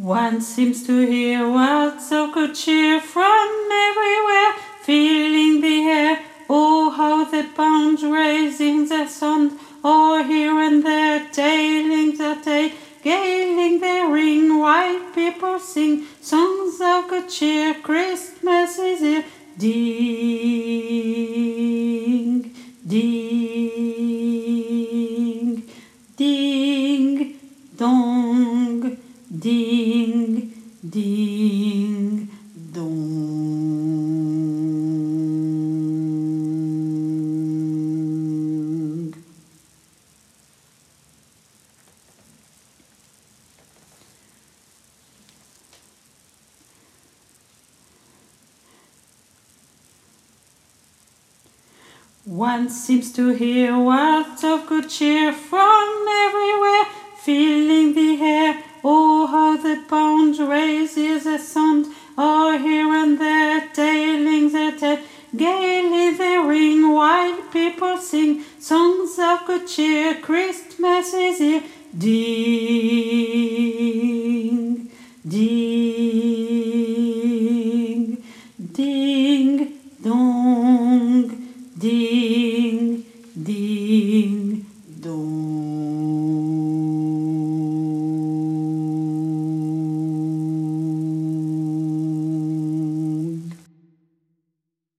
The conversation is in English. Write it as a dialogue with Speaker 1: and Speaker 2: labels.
Speaker 1: One seems to hear words of good cheer from everywhere, filling the air. Oh, how they bound, raising their sound, or here and there, tailing their tale, gailing their ring, while people sing songs of good cheer. Christmas is here. Ding, ding, ding, dong, ding, ding, dong. One seems to hear words of good cheer from everywhere, filling the air. Oh, how the bound raises a sound, or here and there, tailing their tale, gaily they ring, while people sing songs of good cheer. Christmas is here. Ding, ding.